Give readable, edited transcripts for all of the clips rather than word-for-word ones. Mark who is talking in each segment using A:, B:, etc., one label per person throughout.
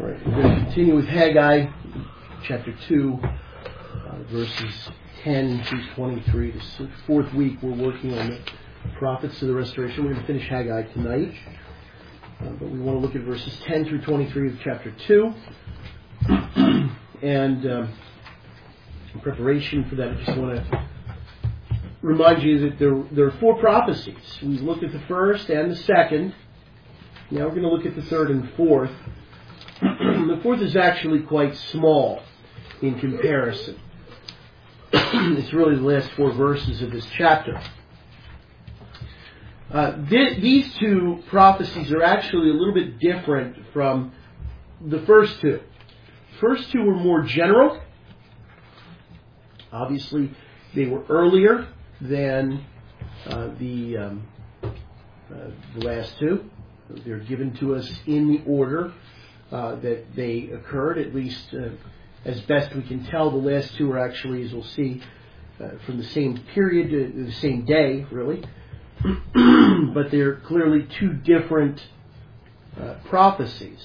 A: All right, we're going to continue with Haggai, chapter 2, verses 10 through 23. This is the fourth week we're working on the prophets of the restoration. We're going to finish Haggai tonight, but we want to look at verses 10 through 23 of chapter 2. And in preparation for that, I just want to remind you that there are four prophecies. We looked at the first and the second. Now we're going to look at the third and fourth. The fourth is actually quite small in comparison. It's really the last four verses of this chapter. These two prophecies are actually a little bit different from the first two. The first two were more general. Obviously, they were earlier than the last two. They're given to us in the order that they occurred, at least as best we can tell. The last two are actually, as we'll see, from the same period, the same day, really. But they're clearly two different prophecies.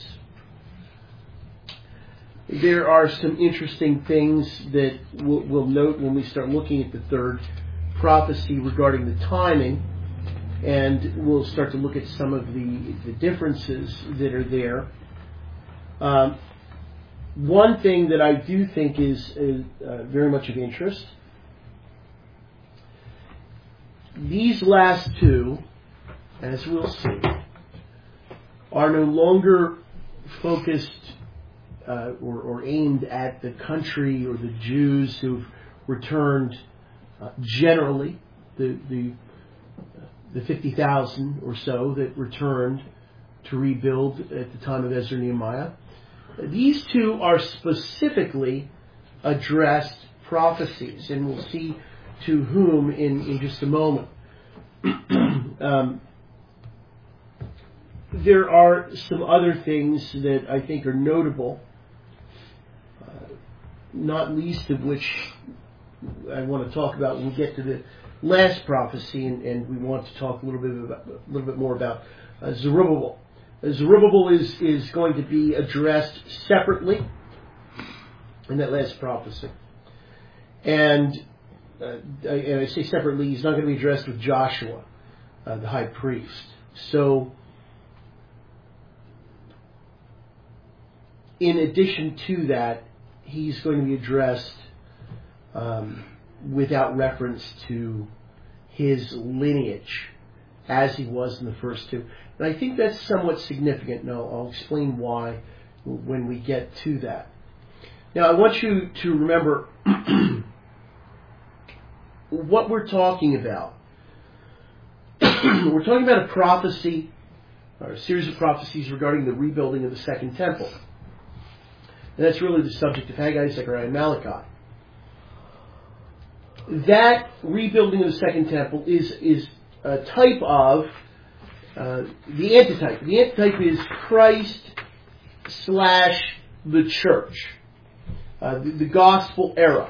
A: There are some interesting things that we'll note when we start looking at the third prophecy regarding the timing, and we'll start to look at some of the differences that are there. One thing that I do think is very much of interest, these last two, as we'll see, are no longer focused or aimed at the country or the Jews who've returned generally, the 50,000 or so that returned to rebuild at the time of Ezra and Nehemiah. These two are specifically addressed prophecies, and we'll see to whom in just a moment. There are some other things that I think are notable, not least of which I want to talk about when we get to the last prophecy, and we want to talk a little bit more about Zerubbabel. Zerubbabel is going to be addressed separately in that last prophecy. And I say separately, he's not going to be addressed with Joshua, the high priest. So, in addition to that, he's going to be addressed without reference to his lineage as he was in the first two. And I think that's somewhat significant, and I'll explain why when we get to that. Now, I want you to remember what we're talking about. We're talking about a prophecy, or a series of prophecies regarding the rebuilding of the Second Temple. And that's really the subject of Haggai, Zechariah, and Malachi. That rebuilding of the Second Temple is a type of the antitype. The antitype is Christ / the church, the gospel era.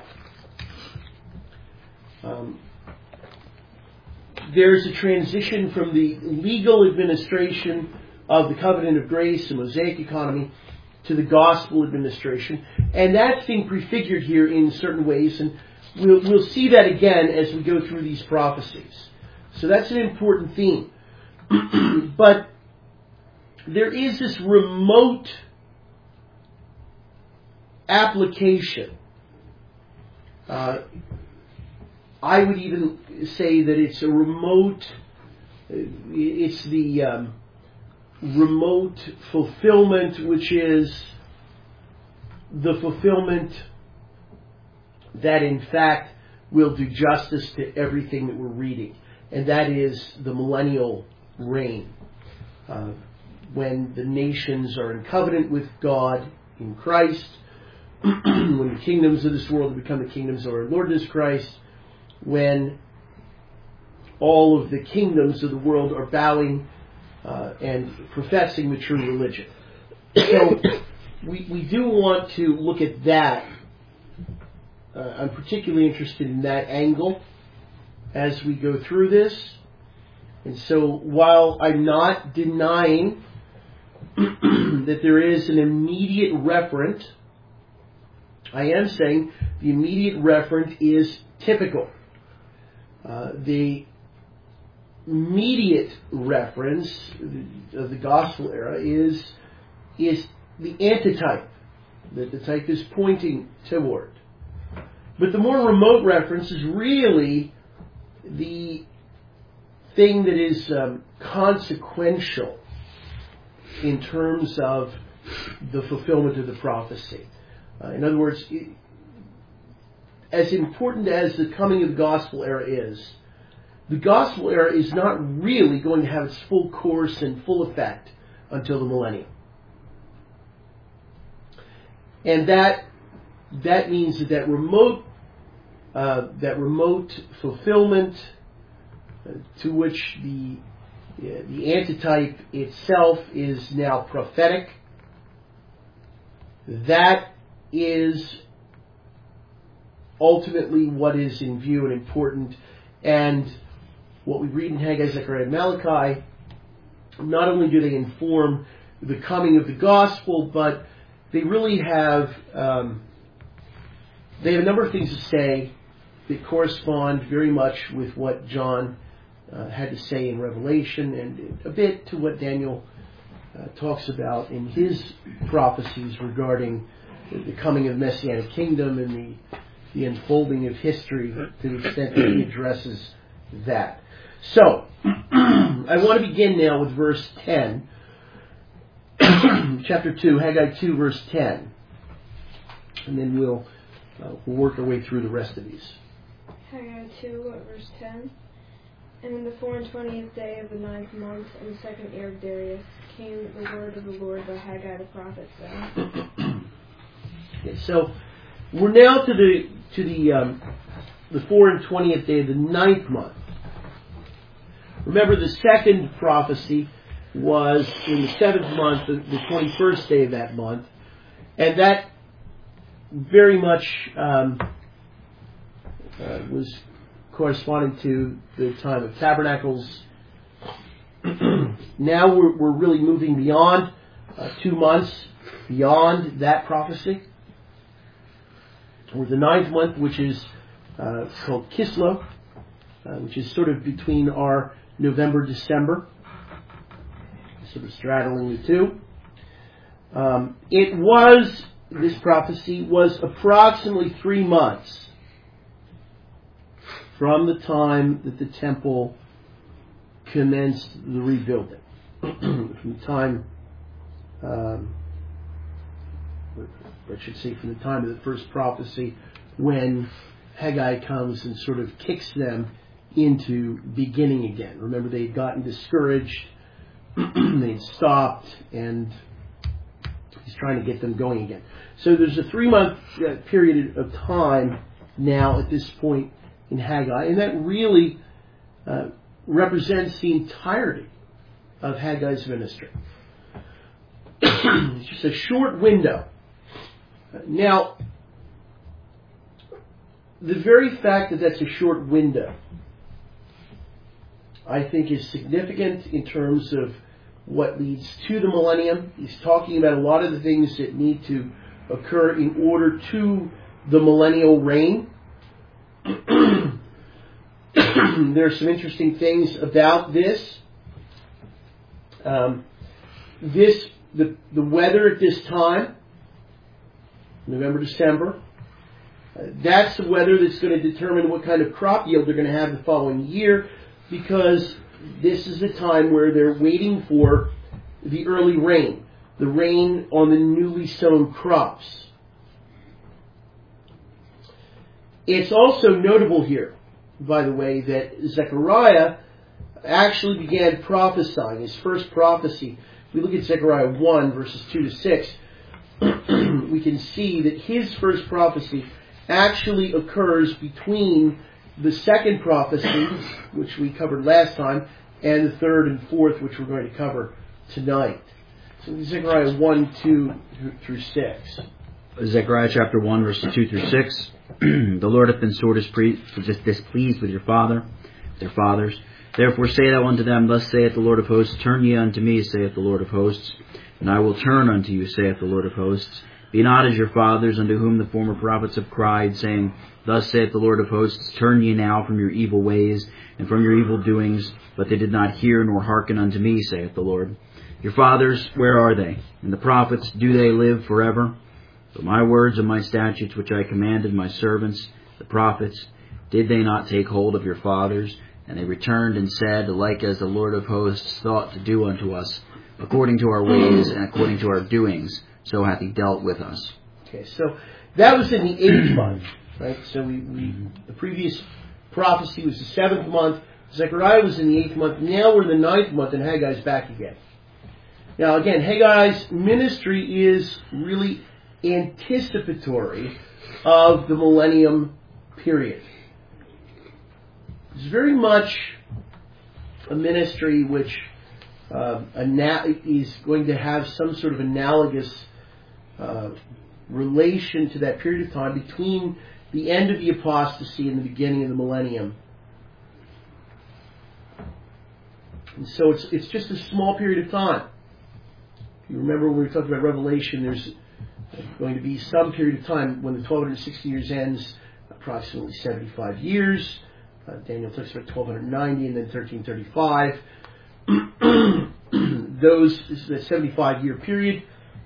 A: There's a transition from the legal administration of the covenant of grace, the Mosaic economy, to the gospel administration, and that's being prefigured here in certain ways, and we'll see that again as we go through these prophecies. So that's an important theme. But there is this remote application. I would even say that it's a remote, it's the remote fulfillment, which is the fulfillment that in fact will do justice to everything that we're reading. And that is the millennial reign. When the nations are in covenant with God in Christ, when the kingdoms of this world become the kingdoms of our Lord Jesus Christ, when all of the kingdoms of the world are bowing and professing the true religion. So we do want to look at that. I'm particularly interested in that angle as we go through this. And so while I'm not denying that there is an immediate referent, I am saying the immediate referent is typical. The immediate reference of the gospel era is the antitype that the type is pointing toward. But the more remote reference is really the thing that is consequential in terms of the fulfillment of the prophecy. In other words, as important as the coming of the gospel era is, the gospel era is not really going to have its full course and full effect until the millennium. And that means that remote fulfillment to which the antitype itself is now prophetic, that is ultimately what is in view and important. And what we read in Haggai, Zechariah, and Malachi, not only do they inform the coming of the gospel, but they really have a number of things to say that correspond very much with what John had to say in Revelation, and a bit to what Daniel talks about in his prophecies regarding the coming of the Messianic kingdom and the unfolding of history, to the extent that he addresses that. So, I want to begin now with verse 10, chapter 2, Haggai 2, verse 10, and then we'll work our way through the rest of these.
B: Haggai 2, verse 10. And in the 24th day of the 9th month, in the 2nd year of Darius, came the word of the Lord by Haggai the prophet, saying.
A: Okay, so we're now to the 24th day of the 9th month. Remember, the second prophecy was in the 7th month, the 21st day of that month, and that very much was corresponding to the time of Tabernacles. Now we're really moving beyond 2 months, beyond that prophecy. We're the 9th month, which is called Kislev, which is sort of between our November, December, sort of straddling the two. This prophecy was approximately 3 months from the time that the temple commenced the rebuilding. From the time, I should say from the time of the first prophecy, when Haggai comes and sort of kicks them into beginning again. Remember, they had gotten discouraged, they'd stopped, and he's trying to get them going again. So there's a 3-month period of time now at this point in Haggai, and that really represents the entirety of Haggai's ministry. It's just a short window. Now, the very fact that that's a short window, I think, is significant in terms of what leads to the millennium. He's talking about a lot of the things that need to occur in order to the millennial reign. There are some interesting things about this. The weather at this time, November, December, that's the weather that's going to determine what kind of crop yield they're going to have the following year, because this is the time where they're waiting for the early rain, the rain on the newly sown crops. It's also notable here, by the way, that Zechariah actually began prophesying. His first prophecy, if we look at Zechariah 1, verses 2 to 6, we can see that his first prophecy actually occurs between the second prophecy, which we covered last time, and the third and fourth, which we're going to cover tonight. So Zechariah 1, 2 through 6.
C: Zechariah chapter 1, verses 2 through 6. The Lord hath been sore displeased with your fathers. Therefore say thou unto them, Thus saith the Lord of hosts, Turn ye unto me, saith the Lord of hosts. And I will turn unto you, saith the Lord of hosts. Be not as your fathers, unto whom the former prophets have cried, saying, Thus saith the Lord of hosts, Turn ye now from your evil ways, and from your evil doings. But they did not hear nor hearken unto me, saith the Lord. Your fathers, where are they? And the prophets, do they live forever? But my words and my statutes, which I commanded my servants, the prophets, did they not take hold of your fathers? And they returned and said, Like as the Lord of hosts thought to do unto us, according to our ways and according to our doings, so hath he dealt with us.
A: Okay, so that was in the 8th month, right? So the previous prophecy was the 7th month. Zechariah was in the 8th month. Now we're in the 9th month, and Haggai's back again. Now again, Haggai's ministry is really anticipatory of the millennium period. It's very much a ministry which is going to have some sort of analogous relation to that period of time between the end of the apostasy and the beginning of the millennium. And so it's just a small period of time. If you remember when we were talking about Revelation, there's going to be some period of time when the 1260 years ends, approximately 75 years. Daniel talks about 1290 and then 1335. The 75-year period.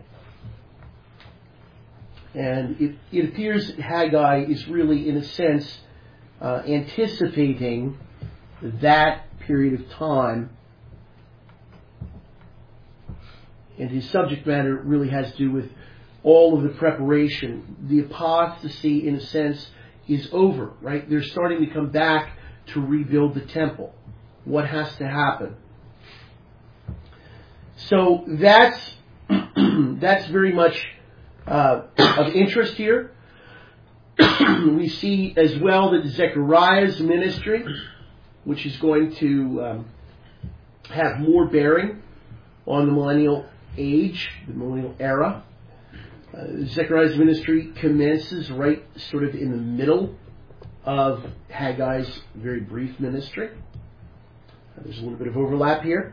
A: And it appears that Haggai is really, in a sense, anticipating that period of time. And his subject matter really has to do with all of the preparation. The apostasy, in a sense, is over, right? They're starting to come back to rebuild the temple. What has to happen? So that's very much of interest here. We see as well that Zechariah's ministry, which is going to have more bearing on the millennial age, the millennial era. Zechariah's ministry commences right sort of in the middle of Haggai's very brief ministry. There's a little bit of overlap here.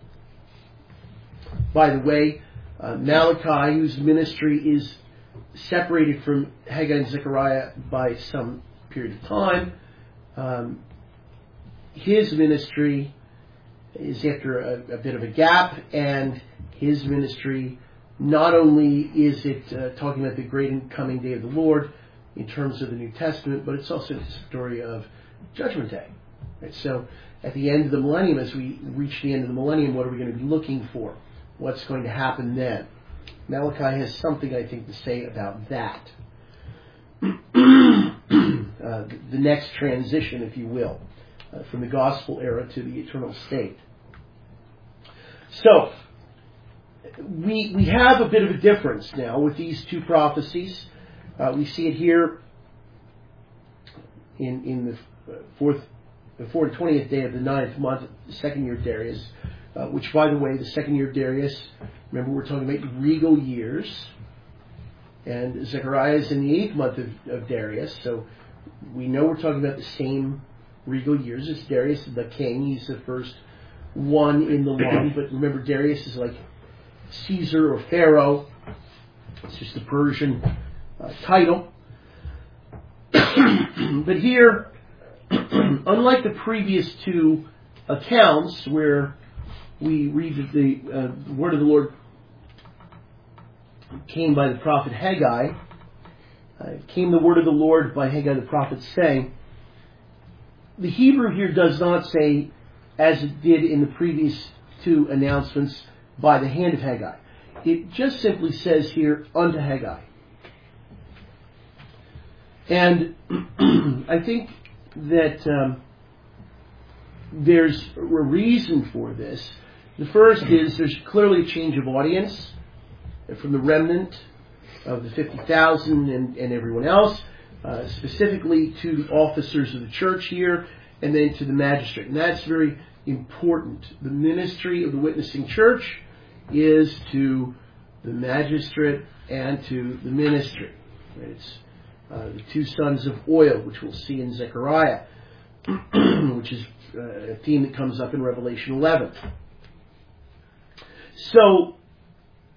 A: By the way, Malachi, whose ministry is separated from Haggai and Zechariah by some period of time, his ministry is after a bit of a gap, and his ministry, not only is it talking about the great and coming day of the Lord in terms of the New Testament, but it's also the story of Judgment Day. Right? So at the end of the millennium, as we reach the end of the millennium, what are we going to be looking for? What's going to happen then? Malachi has something, I think, to say about that. The next transition, if you will, from the gospel era to the eternal state. So, we have a bit of a difference now with these two prophecies. We see it here in the 420th day of the 9th month, the second year of Darius, which, by the way, the second year of Darius, remember we're talking about regal years, and Zechariah is in the 8th month of Darius, so we know we're talking about the same regal years. It's Darius the king. He's the first one in the line, but remember Darius is like Caesar or Pharaoh. It's just the Persian title. But here, unlike the previous two accounts where we read that the word of the Lord came by the prophet Haggai, came the word of the Lord by Haggai the prophet, saying, the Hebrew here does not say, as it did in the previous two announcements, by the hand of Haggai. It just simply says here, unto Haggai. And I think that there's a reason for this. The first is there's clearly a change of audience from the remnant of the 50,000 and everyone else, specifically to the officers of the church here, and then to the magistrate. And that's very important. The ministry of the witnessing church is to the magistrate and to the ministry. It's the two sons of oil, which we'll see in Zechariah, which is a theme that comes up in Revelation 11. So,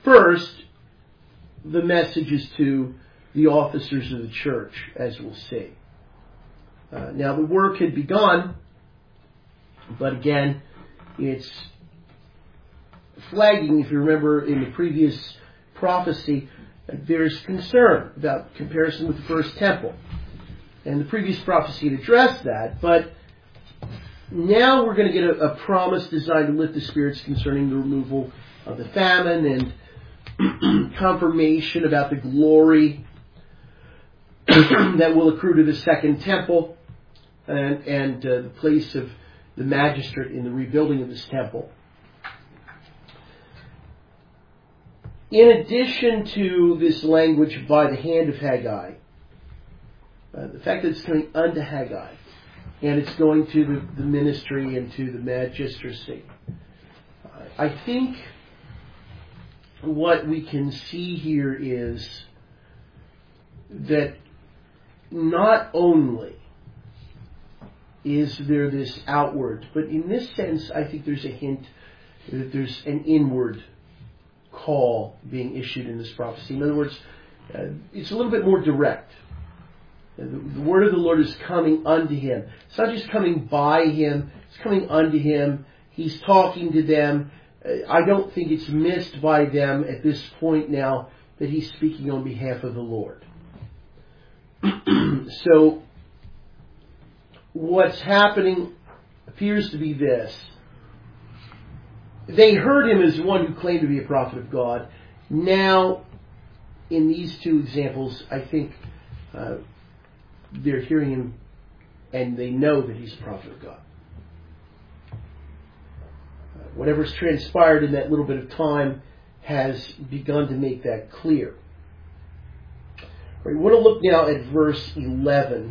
A: first, the message is to the officers of the church, as we'll see. Now, the work had begun, but again, it's flagging, if you remember in the previous prophecy, there's concern about comparison with the first temple. And the previous prophecy had addressed that, but now we're going to get a promise designed to lift the spirits concerning the removal of the famine and confirmation about the glory that will accrue to the second temple and the place of the magistrate in the rebuilding of this temple. In addition to this language by the hand of Haggai, the fact that it's coming unto Haggai and it's going to the ministry and to the magistracy, I think what we can see here is that not only is there this outward, but in this sense I think there's a hint that there's an inward call being issued in this prophecy. In other words, it's a little bit more direct. The word of the Lord is coming unto him. It's not just coming by him, it's coming unto him. He's talking to them. I don't think it's missed by them at this point now that he's speaking on behalf of the Lord. So, what's happening appears to be this. They heard him as one who claimed to be a prophet of God. Now, in these two examples, I think they're hearing him and they know that he's a prophet of God. Whatever's transpired in that little bit of time has begun to make that clear. We want to look now at verse 11.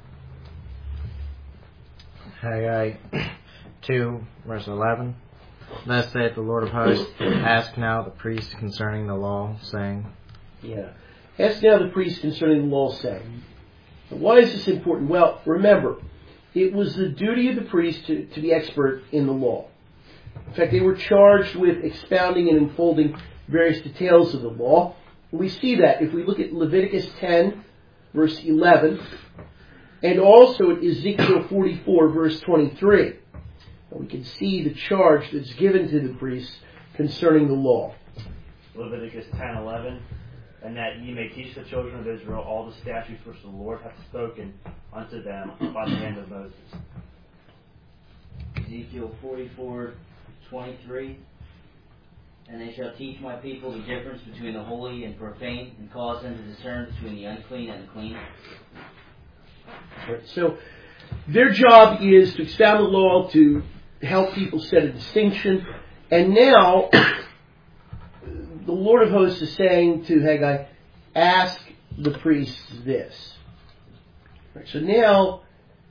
D: Haggai 2, verse 11. Thus saith the Lord of hosts, ask now the priest concerning the law, saying...
A: Ask now the priest concerning the law, saying... Why is this important? Well, remember, it was the duty of the priest to be expert in the law. In fact, they were charged with expounding and unfolding various details of the law. We see that if we look at Leviticus 10, verse 11, and also at Ezekiel 44, verse 23. We can see the charge that's given to the priests concerning the law.
E: Leviticus 10:11, and that ye may teach the children of Israel all the statutes which the Lord hath spoken unto them by the hand of Moses.
F: Ezekiel 44:23, and they shall teach my people the difference between the holy and profane, and cause them to discern between the unclean and the clean.
A: Right, so their job is to expound the law, to help people set a distinction. And now, the Lord of hosts is saying to Haggai, ask the priests this. Right, so now,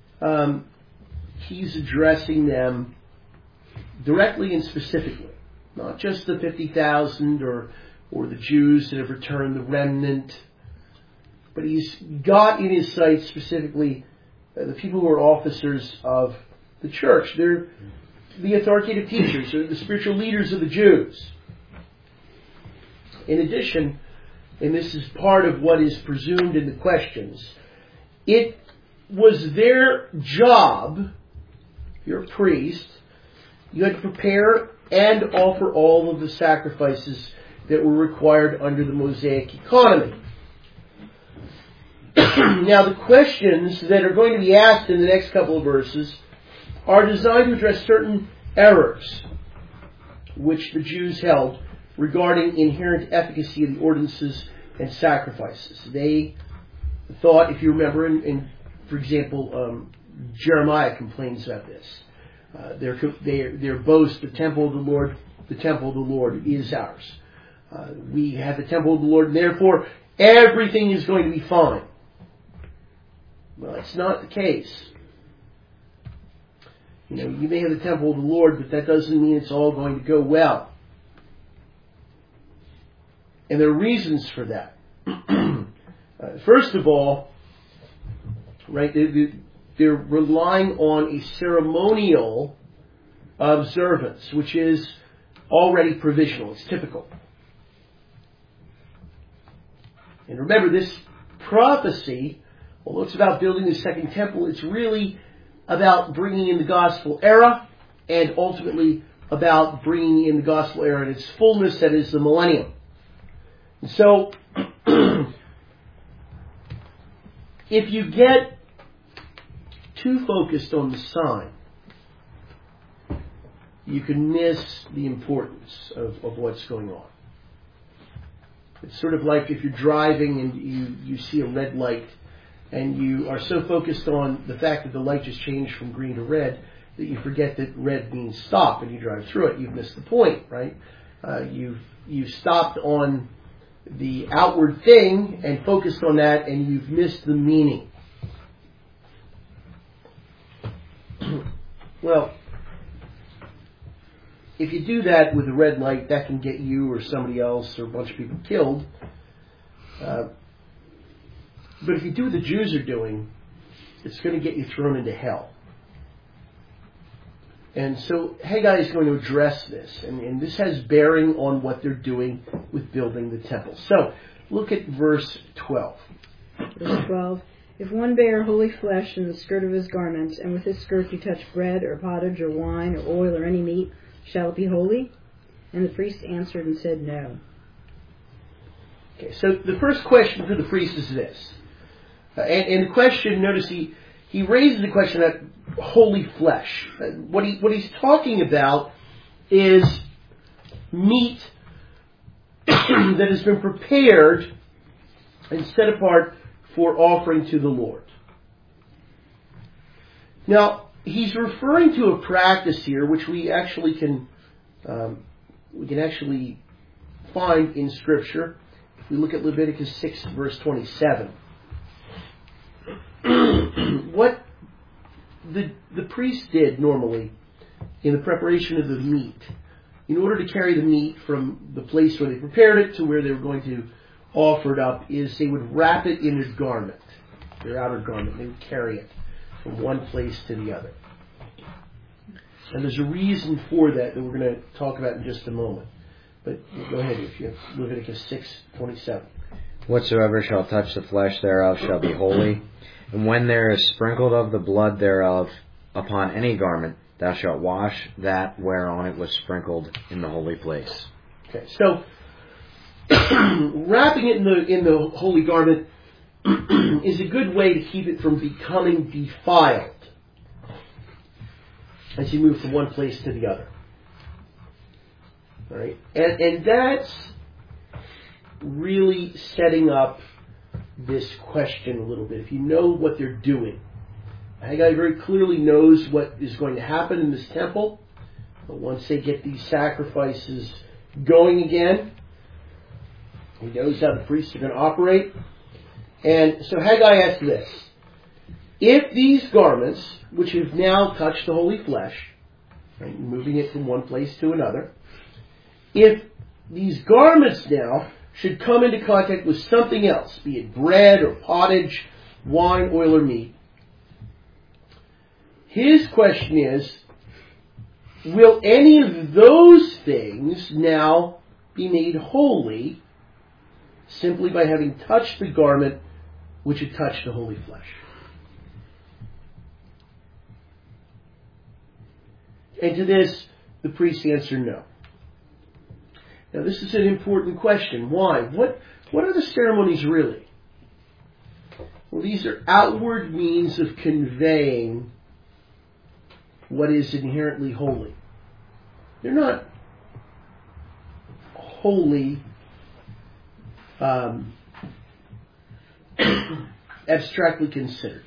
A: he's addressing them directly and specifically. Not just the 50,000 or the Jews that have returned, the remnant. But he's got in his sight specifically the people who are officers of the church. They're the authoritative teachers, or the spiritual leaders of the Jews. In addition, and this is part of what is presumed in the questions, it was their job, if you're a priest, you had to prepare and offer all of the sacrifices that were required under the Mosaic economy. Now, the questions that are going to be asked in the next couple of verses are designed to address certain errors which the Jews held regarding inherent efficacy of the ordinances and sacrifices. They thought, if you remember, for example, Jeremiah complains about this. Their boast, the temple of the Lord is ours. We have the temple of the Lord, and therefore everything is going to be fine. Well, it's not the case. You may have the temple of the Lord, but that doesn't mean it's all going to go well. And there are reasons for that. First of all, right, they're relying on a ceremonial observance, which is already provisional. It's typical. And remember, this prophecy, although it's about building the second temple, it's really about bringing in the gospel era, and ultimately about bringing in the gospel era in its fullness, that is the millennium. And so, if you get too focused on the sign, you can miss the importance of what's going on. It's sort of like if you're driving and you see a red light, and you are so focused on the fact that the light just changed from green to red that you forget that red means stop, and you drive through it. You've missed the point, right? You've stopped on the outward thing and focused on that, and you've missed the meaning. Well, if you do that with a red light, that can get you or somebody else or a bunch of people killed. But if you do what the Jews are doing, it's going to get you thrown into hell. And so Haggai is going to address this, and this has bearing on what they're doing with building the temple. So, look at verse 12.
G: Verse 12. If one bear holy flesh in the skirt of his garment, and with his skirt you touch bread, or pottage, or wine, or oil, or any meat, shall it be holy? And the priest answered and said, No.
A: Okay, so the first question for the priest is this. And the question, notice he raises the question about holy flesh. What he's talking about is meat that has been prepared and set apart for offering to the Lord. Now, he's referring to a practice here which we can actually find in Scripture. If we look at Leviticus 6, verse 27. What the priest did normally in the preparation of the meat, in order to carry the meat from the place where they prepared it to where they were going to offer it up, is they would wrap it in a garment, their outer garment. They would carry it from one place to the other. And there's a reason for that we're going to talk about in just a moment. But go ahead, if you have Leviticus 6:27.
D: Whatsoever shall touch the flesh thereof shall be holy. And when there is sprinkled of the blood thereof upon any garment, thou shalt wash that whereon it was sprinkled in the holy place.
A: Okay, so wrapping it in the holy garment is a good way to keep it from becoming defiled as you move from one place to the other. All right, and that's really setting up this question a little bit. If you know what they're doing, Haggai very clearly knows what is going to happen in this temple. But once they get these sacrifices going again, he knows how the priests are going to operate. And so Haggai asks this: if these garments, which have now touched the holy flesh, right, moving it from one place to another, if these garments now should come into contact with something else, be it bread or pottage, wine, oil, or meat, his question is, will any of those things now be made holy simply by having touched the garment which had touched the holy flesh? And to this, the priests answer no. Now, this is an important question. Why? What are the ceremonies really? Well, these are outward means of conveying what is inherently holy. They're not holy abstractly considered.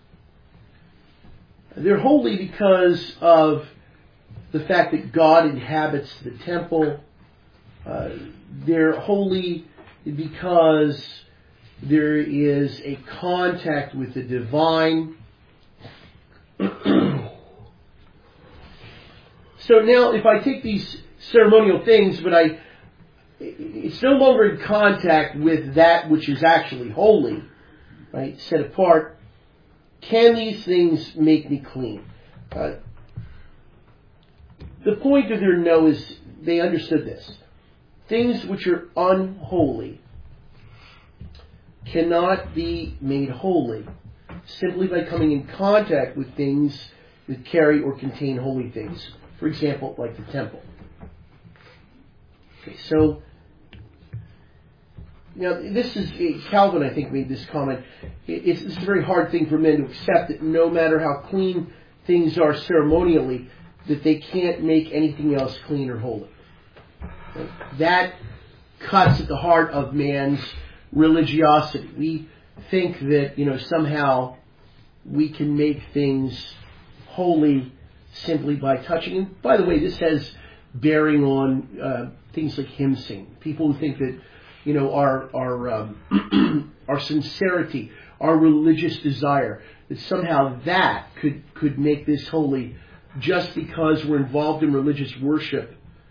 A: They're holy because of the fact that God inhabits the temple. They're holy because there is a contact with the divine. So now, if I take these ceremonial things, but it's no longer in contact with that which is actually holy, right, set apart, can these things make me clean? The point of their no is they understood this. Things which are unholy cannot be made holy simply by coming in contact with things that carry or contain holy things. For example, like the temple. Okay, so now this is Calvin, I think, made this comment. It's a very hard thing for men to accept that no matter how clean things are ceremonially, that they can't make anything else clean or holy. Okay? That cuts at the heart of man's religiosity. We think that, somehow we can make things holy simply by touching. And by the way, this has bearing on things like hymn singing. People who think that, our sincerity, our religious desire, that somehow that could make this holy just because we're involved in religious worship,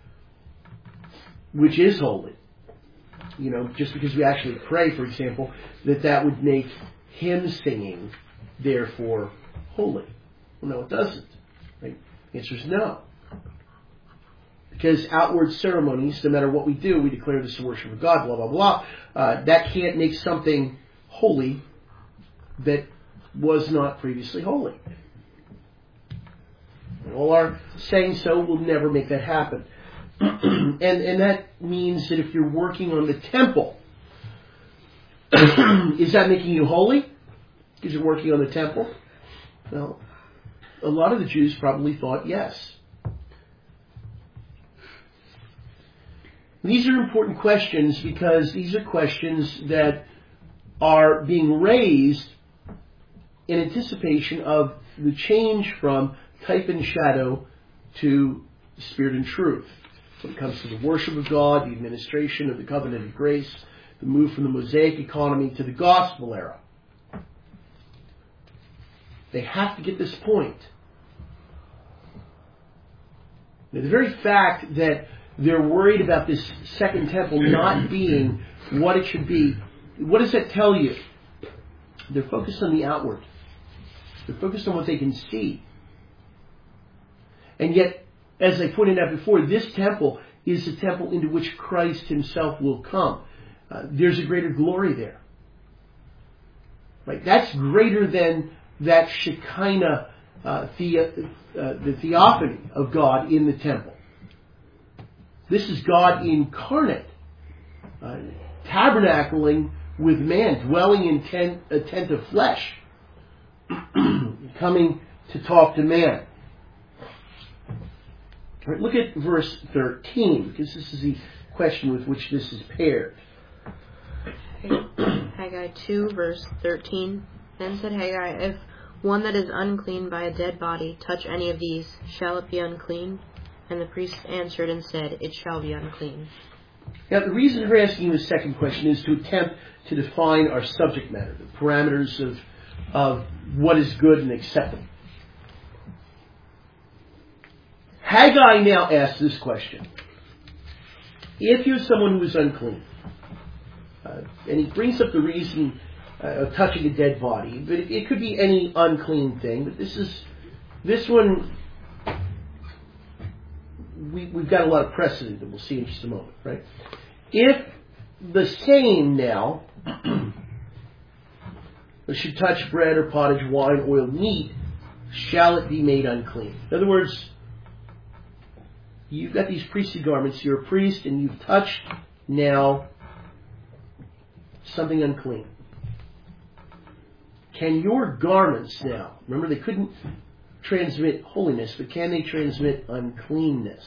A: which is holy. Just because we actually pray, for example, that would make hymn singing, therefore, holy. Well, no, it doesn't. Right? The answer is no. Because outward ceremonies, no matter what we do, we declare this is the worship of God, blah, blah, blah. That can't make something holy that was not previously holy. And all our saying so will never make that happen. and that means that if you're working on the temple, is that making you holy? Because you're working on the temple? Well, a lot of the Jews probably thought yes. These are important questions because these are questions that are being raised in anticipation of the change from type and shadow to spirit and truth. When it comes to the worship of God, the administration of the covenant of grace, the move from the Mosaic economy to the gospel era. They have to get this point. Now, the very fact that they're worried about this second temple not being what it should be, what does that tell you? They're focused on the outward. They're focused on what they can see. And yet, as I pointed out before, this temple is the temple into which Christ himself will come. There's a greater glory there. Right? That's greater than that Shekinah, the theophany of God in the temple. This is God incarnate, tabernacling with man, dwelling in a tent of flesh, coming to talk to man. All right, look at verse 13, because this is the question with which this is paired.
H: Haggai 2, verse 13. Then said Haggai, if one that is unclean by a dead body touch any of these, shall it be unclean? And the priest answered and said, it shall be unclean.
A: Now, the reason for asking the second question is to attempt to define our subject matter, the parameters of what is good and acceptable. Haggai now asks this question. If you're someone who is unclean, and he brings up the reason of touching a dead body, but it could be any unclean thing, but this one, we've got a lot of precedent that we'll see in just a moment, right? If the same now should touch bread or pottage, wine, oil, meat, shall it be made unclean? In other words, you've got these priestly garments, you're a priest, and you've touched now something unclean. Can your garments now, remember they couldn't transmit holiness, but can they transmit uncleanness?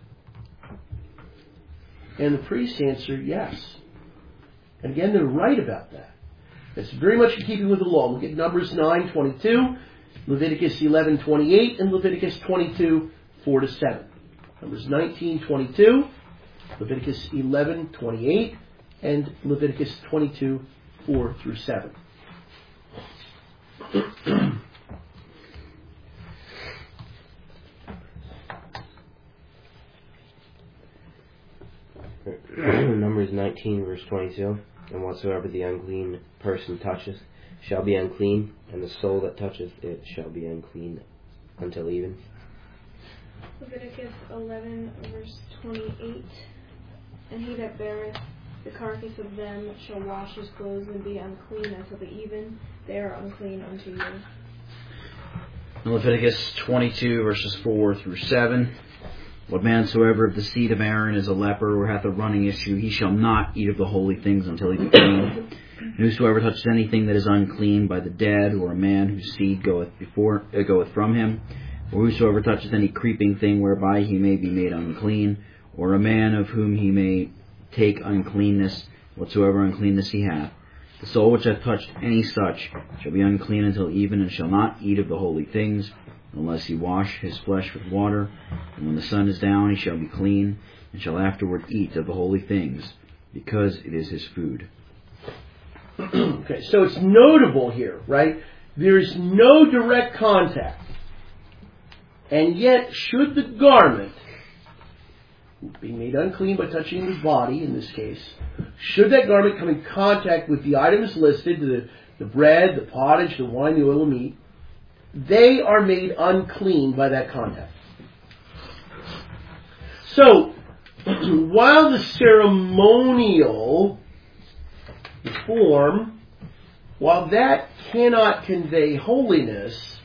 A: And the priests answer yes. And again, they're right about that. It's very much in keeping with the law. Look at Numbers 9:22, Leviticus 11:28, and Leviticus 22:4-7. Numbers 19:22, Leviticus 11:28, and Leviticus 22:4-7.
I: Numbers 19, verse 22. And whatsoever the unclean person toucheth shall be unclean, and the soul that toucheth it shall be unclean until even.
B: Leviticus 11, verse 28. And he that beareth The carcass of them shall wash his clothes and be unclean until the even. They are unclean unto you.
C: Leviticus 22, verses 4 through 7. What man soever of the seed of Aaron is a leper or hath a running issue, he shall not eat of the holy things until he be clean. And whosoever touches anything that is unclean by the dead, or a man whose seed goeth from him, or whosoever touches any creeping thing whereby he may be made unclean, or a man of whom he may take uncleanness, whatsoever uncleanness he hath, the soul which hath touched any such shall be unclean until even, and shall not eat of the holy things, unless he wash his flesh with water. And when the sun is down, he shall be clean, and shall afterward eat of the holy things, because it is his food.
A: Okay, so it's notable here, right? There is no direct contact. And yet, should the garment, being made unclean by touching his body, in this case, should that garment come in contact with the items listed, the bread, the pottage, the wine, the oil, the meat, they are made unclean by that contact. So, while the ceremonial form, while that cannot convey holiness,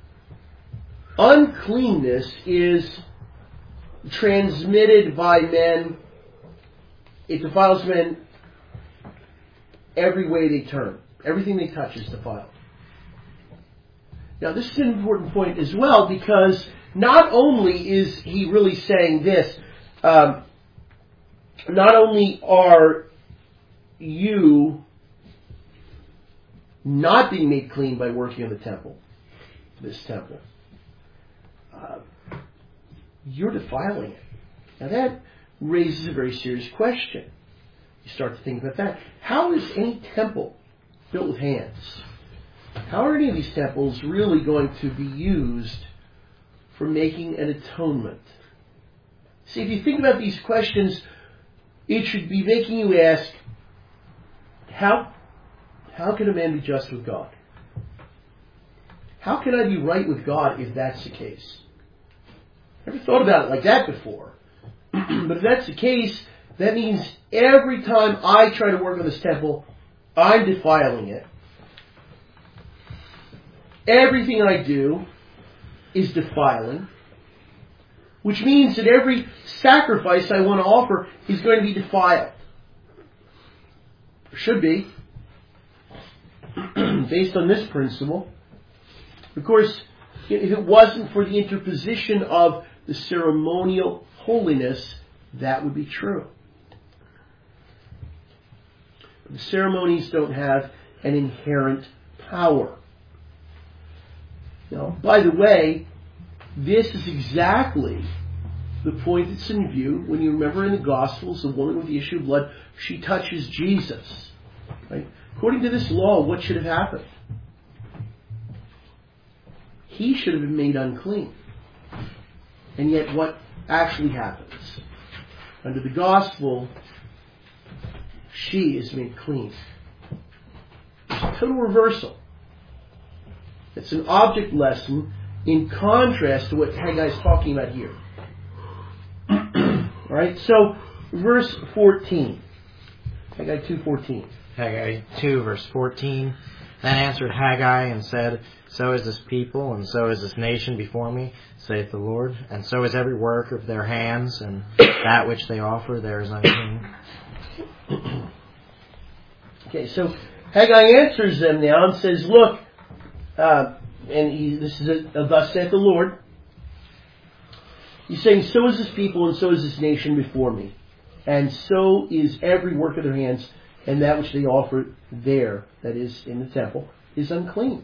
A: uncleanness is transmitted by men. It defiles men every way they turn. Everything they touch is defiled. Now, this is an important point as well, because not only is he really saying this, not only are you not being made clean by working on the temple, this temple, you're defiling it. Now that raises a very serious question. You start to think about that. How is any temple built with hands? How are any of these temples really going to be used for making an atonement? See, if you think about these questions, it should be making you ask, how can a man be just with God? How can I be right with God if that's the case? Never thought about it like that before. But if that's the case, that means every time I try to work on this temple, I'm defiling it. Everything I do is defiling, which means that every sacrifice I want to offer is going to be defiled. Or should be, based on this principle. Of course, if it wasn't for the interposition of the ceremonial holiness, that would be true. The ceremonies don't have an inherent power. Now, by the way, this is exactly the point that's in view when you remember in the Gospels, the woman with the issue of blood, she touches Jesus. Right? According to this law, what should have happened? He should have been made unclean. And yet what actually happens? Under the Gospel, she is made clean. It's a total reversal. It's an object lesson in contrast to what Haggai is talking about here. Alright, so verse 14. Haggai 2:14.
J: Haggai 2, verse 14. Then answered Haggai and said, So is this people, and so is this nation before me, saith the Lord, and so is every work of their hands, and that which they offer there is unclean.
A: Okay, so Haggai answers them now and says, look, this is a thus saith the Lord. He's saying, so is this people, and so is this nation before me, and so is every work of their hands, and that which they offer there, that is in the temple, is unclean.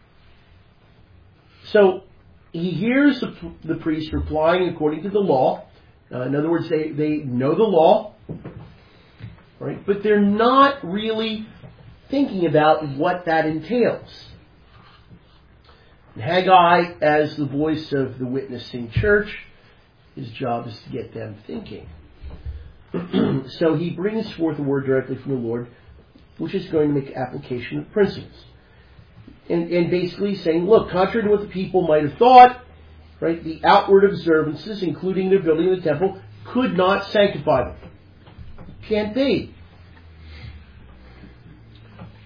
A: So he hears the priest replying according to the law. In other words, they know the law, right? But they're not really thinking about what that entails. And Haggai, as the voice of the witnessing church, his job is to get them thinking. So he brings forth a word directly from the Lord, which is going to make application of principles. And basically saying, look, contrary to what the people might have thought, right, the outward observances, including the building of the temple, could not sanctify them. Can't be.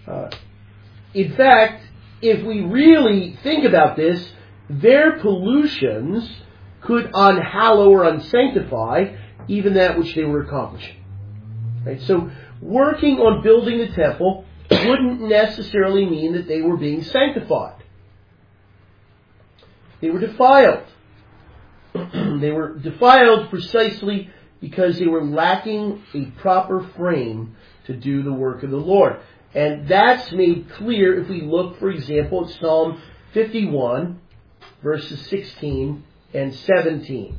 A: In fact, if we really think about this, their pollutions could unhallow or unsanctify even that which they were accomplishing. Right? So, working on building the temple wouldn't necessarily mean that they were being sanctified. They were defiled. They were defiled precisely because they were lacking a proper frame to do the work of the Lord. And that's made clear if we look, for example, at Psalm 51, verses 16 and 17.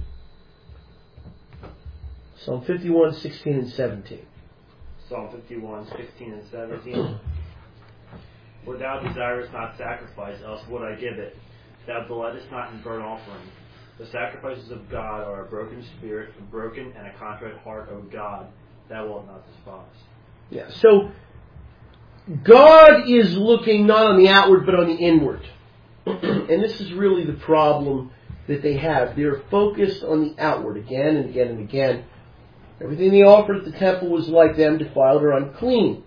A: Psalm 51, 16 and 17.
E: Psalm 51, 16 and 17. For thou desirest not sacrifice, else would I give it. Thou delightest not in burnt offering. The sacrifices of God are a broken spirit, a broken and a contrite heart, O God, thou wilt not despise.
A: Yeah, so God is looking not on the outward but on the inward. And this is really the problem that they have. They're focused on the outward again and again and again. Everything they offered at the temple was like them, defiled or unclean.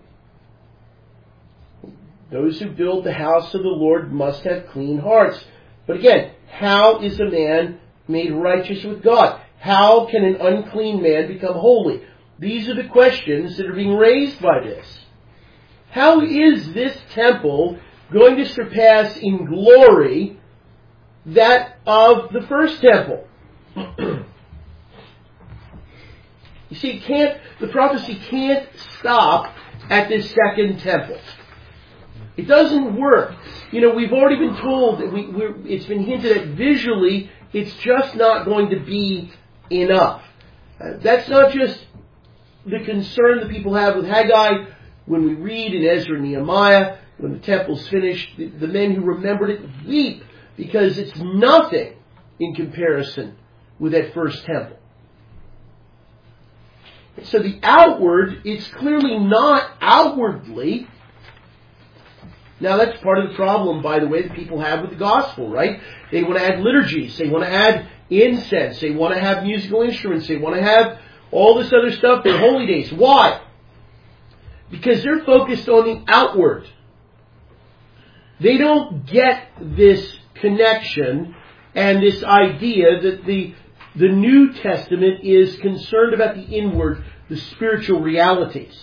A: Those who build the house of the Lord must have clean hearts. But again, how is a man made righteous with God? How can an unclean man become holy? These are the questions that are being raised by this. How is this temple going to surpass in glory that of the first temple? You see, the prophecy can't stop at this second temple. It doesn't work. We've already been told that it's been hinted at visually, it's just not going to be enough. That's not just the concern that people have with Haggai. When we read in Ezra and Nehemiah, when the temple's finished, the men who remembered it weep because it's nothing in comparison with that first temple. So the outward, it's clearly not outwardly. Now that's part of the problem, by the way, that people have with the gospel, right? They want to add liturgies. They want to add incense. They want to have musical instruments. They want to have all this other stuff. Their holy days. Why? Because they're focused on the outward. They don't get this connection and this idea that the New Testament is concerned about the inward, the spiritual realities.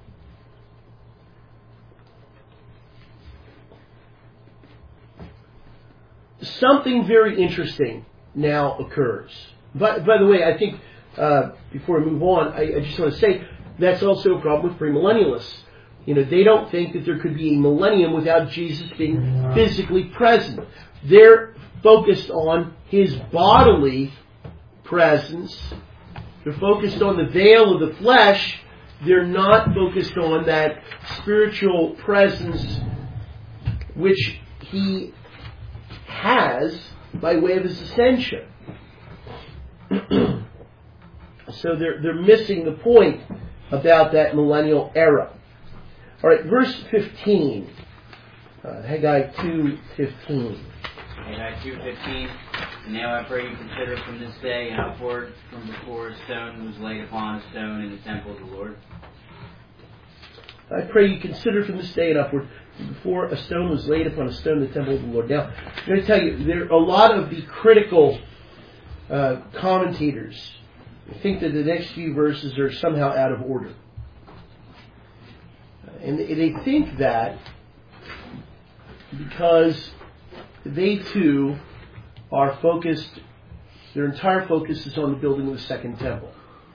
A: Something very interesting now occurs. By the way, I think, before I move on, I just want to say that's also a problem with premillennialists. They don't think that there could be a millennium without Jesus being physically present. They're focused on His bodily presence. They're focused on the veil of the flesh. They're not focused on that spiritual presence which He has by way of His ascension. So they're missing the point about that millennial era. All right, verse 15. Haggai 2:15.
F: Haggai 2:15. And now I pray you consider from this day and upward, from before a stone was laid upon a stone in the temple of the Lord.
A: I pray you consider from this day and upward, before a stone was laid upon a stone in the temple of the Lord. Now, I'm going to tell you, there are a lot of the critical commentators think that the next few verses are somehow out of order. And they think that because they too are focused, their entire focus is on the building of the second temple.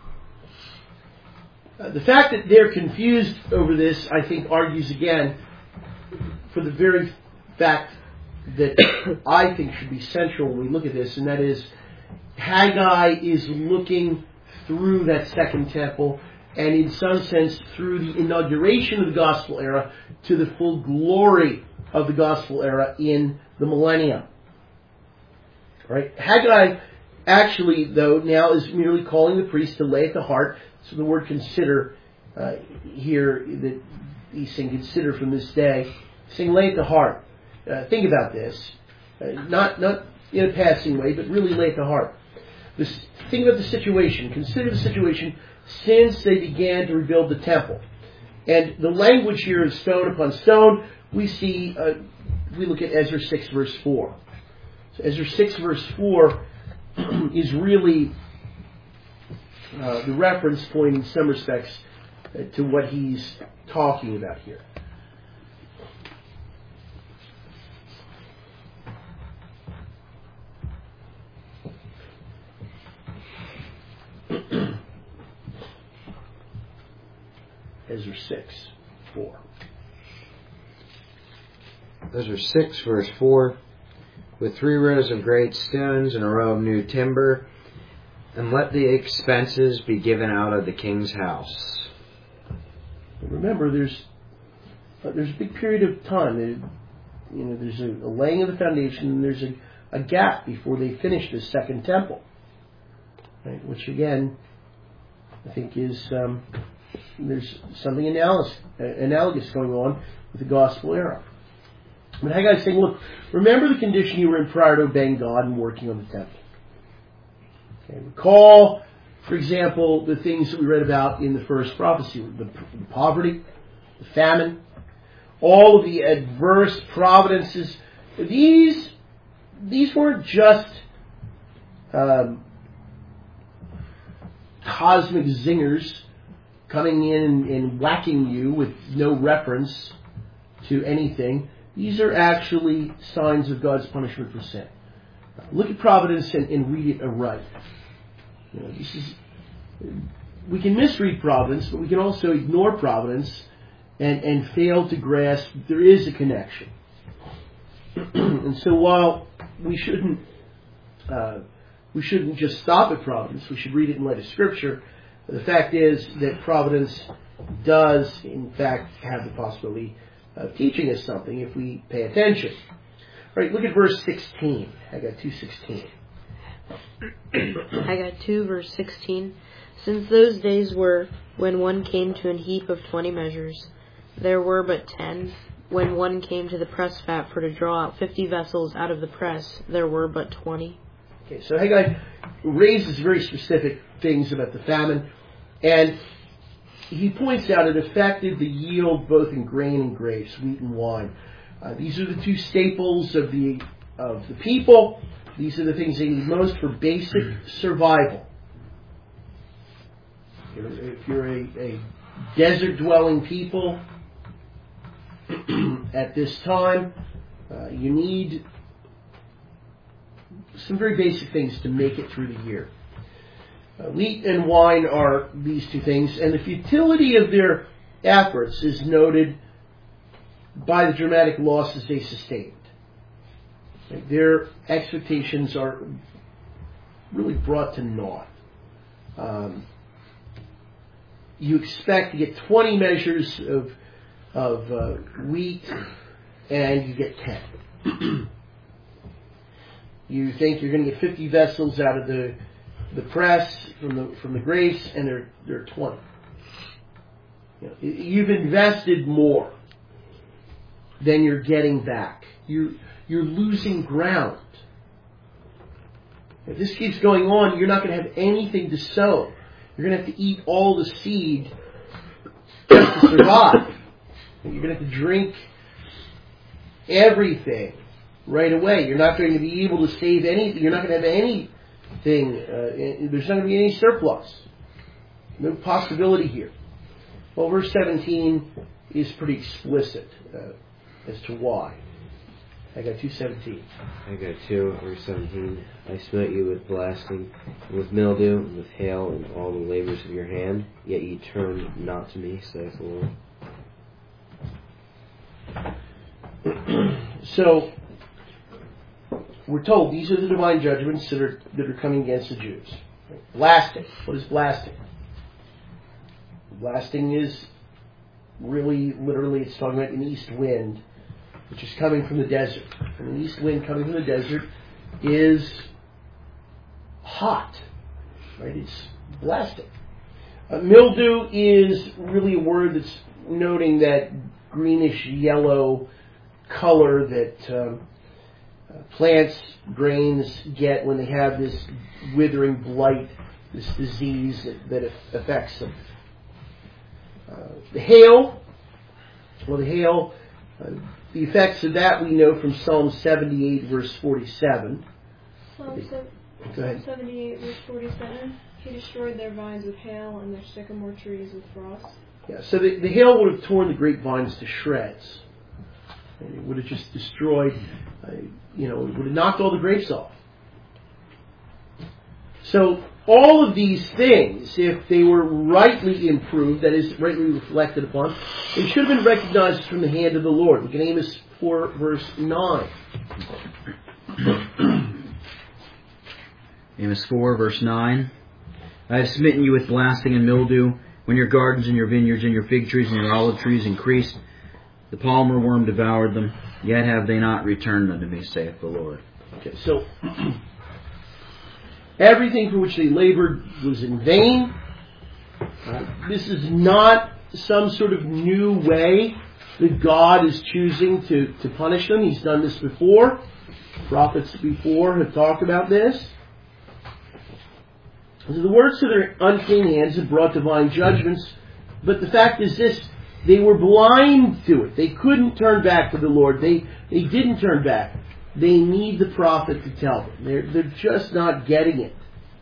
A: The fact that they're confused over this, I think, argues again for the very fact that I think should be central when we look at this, and that is Haggai is looking through that second temple and in some sense through the inauguration of the gospel era to the full glory of the gospel era in the millennium. Right? Haggai actually, though, now is merely calling the priest to lay at the heart. So the word consider here, that he's saying consider from this day. He's saying lay at the heart. Think about this. Not in a passing way, but really lay at the heart. Think about the situation. Consider the situation since they began to rebuild the temple. And the language here is stone upon stone. We see, we look at Ezra 6 verse 4. So Ezra 6 verse 4 is really the reference point in some respects to what he's talking about here. Ezra 6, 4.
D: Ezra 6, verse 4. With 3 rows of great stones and a row of new timber, and let the expenses be given out of the king's house.
A: Remember, there's a big period of time. There's a laying of the foundation, and there's a gap before they finish the second temple, right? Which again, I think is there's something analogous going on with the gospel era. But Haggai's saying, look, remember the condition you were in prior to obeying God and working on the temple. Okay, recall, for example, the things that we read about in the first prophecy, the poverty, the famine, all of the adverse providences. These weren't just cosmic zingers coming in and whacking you with no reference to anything. These are actually signs of God's punishment for sin. Look at providence and read it aright. We can misread providence, but we can also ignore providence and fail to grasp there is a connection. And so while we shouldn't just stop at providence, we should read it in light of Scripture. The fact is that providence does, in fact, have the possibility of teaching us something if we pay attention. All right, look at verse 16. Haggai 2:16.
H: Haggai 2, verse 16. Since those days were when one came to an heap of 20 measures, there were but 10. When one came to the press fat for to draw out 50 vessels out of the press, there were but 20.
A: Okay, so Haggai raises very specific things about the famine, and he points out it affected the yield both in grain and grapes, wheat and wine. These are the two staples of the people. These are the things they need most for basic survival. If you're a desert-dwelling people at this time, you need some very basic things to make it through the year. Wheat and wine are these two things, and the futility of their efforts is noted by the dramatic losses they sustained. Their expectations are really brought to naught. You expect to get 20 measures of wheat, and you get 10. You think you're going to get 50 vessels out of the press from the grapes, and they're 20. You've invested more than you're getting back. You're losing ground. If this keeps going on, you're not going to have anything to sow. You're going to have to eat all the seed just to survive. You're going to have to drink everything right away. You're not going to be able to save anything. You're not going to have anything. There's not going to be any surplus. No possibility here. Well, verse 17 is pretty explicit as to why. Haggai 2:17.
I: Haggai 2, verse 17. I smote you with blasting, and with mildew, and with hail, and all the labors of your hand, yet ye turned not to me, saith the Lord.
A: So, we're told these are the divine judgments that are coming against the Jews. Blasting. What is blasting? Blasting is really, literally, it's talking about an east wind, which is coming from the desert. And an east wind coming from the desert is hot. Right? It's blasting. Mildew is really a word that's noting that greenish yellow color that plants, grains get when they have this withering blight, this disease that affects them. The hail, the effects of that we know from Psalm 78, verse 47.
B: Psalm
A: Go ahead.
B: 78, verse 47. He destroyed their vines with hail and their sycamore trees with frost.
A: Yeah, so the hail would have torn the grapevines to shreds. And it would have just destroyed, it would have knocked all the grapes off. So all of these things, if they were rightly improved, that is, rightly reflected upon, they should have been recognized from the hand of the Lord. Look at Amos 4, verse 9.
C: Amos 4, verse 9. I have smitten you with blasting and mildew, when your gardens and your vineyards and your fig trees and your olive trees increased. The palmer worm devoured them, yet have they not returned unto me, saith the Lord.
A: Okay, so everything for which they labored was in vain. This is not some sort of new way that God is choosing to punish them. He's done this before. Prophets before have talked about this. So the works of their unclean hands have brought divine judgments, but the fact is this, they were blind to it. They couldn't turn back to the Lord. They didn't turn back. They need the prophet to tell them. They're just not getting it.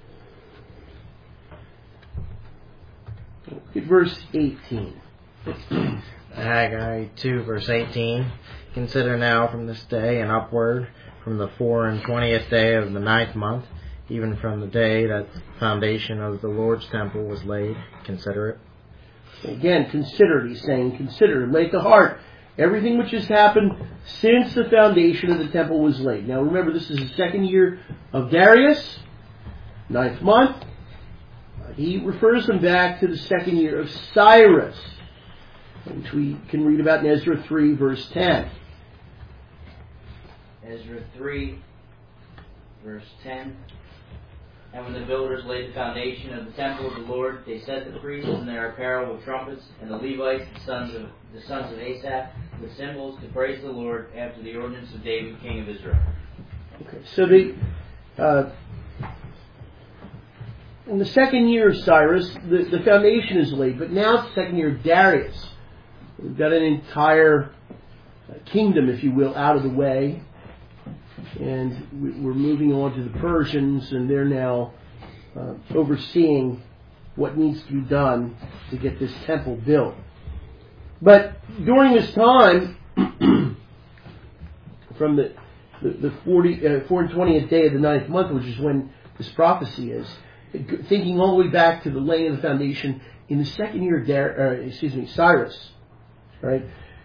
A: Look at verse 18.
J: Haggai 2, verse 18. Consider now from this day and upward, from the 24th day of the 9th month, even from the day that the foundation of the Lord's temple was laid. Consider it.
A: Again, consider it. He's saying, consider it. Lay to heart everything which has happened since the foundation of the temple was laid. Now remember, this is the second year of Darius, 9th month. He refers them back to the second year of Cyrus, which we can read about in Ezra 3, verse 10.
F: Ezra 3, verse 10. And when the builders laid the foundation of the temple of the Lord, they set the priests in their apparel with trumpets, and the Levites, the sons of Asaph, with cymbals, to praise the Lord after the ordinance of David, king of Israel.
A: Okay, so in the second year of Cyrus, the foundation is laid, but now it's the second year of Darius. We've got an entire kingdom, if you will, out of the way. And we're moving on to the Persians, and they're now overseeing what needs to be done to get this temple built. But during this time, from the 420th day of the 9th month, which is when this prophecy is, thinking all the way back to the laying of the foundation in the second year of Cyrus, right?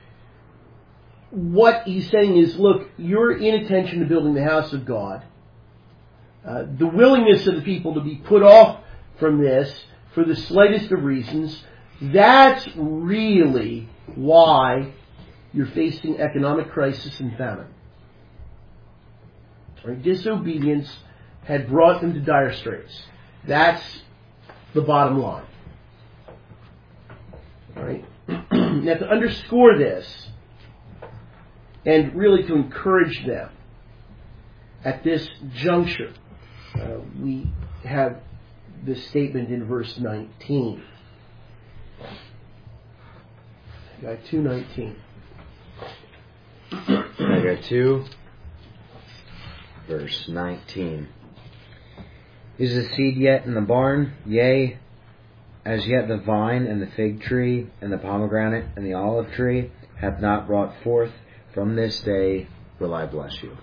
A: What he's saying is, look, your inattention to building the house of God, the willingness of the people to be put off from this for the slightest of reasons, that's really why you're facing economic crisis and famine. Right? Disobedience had brought them to dire straits. That's the bottom line. Right? Now, to underscore this, and really to encourage them at this juncture, we have this statement in verse 19. Haggai 2:19.
D: Haggai 2, verse 19. Is the seed yet in the barn? Yea, as yet the vine and the fig tree and the pomegranate and the olive tree hath not brought forth. From this day will I bless you.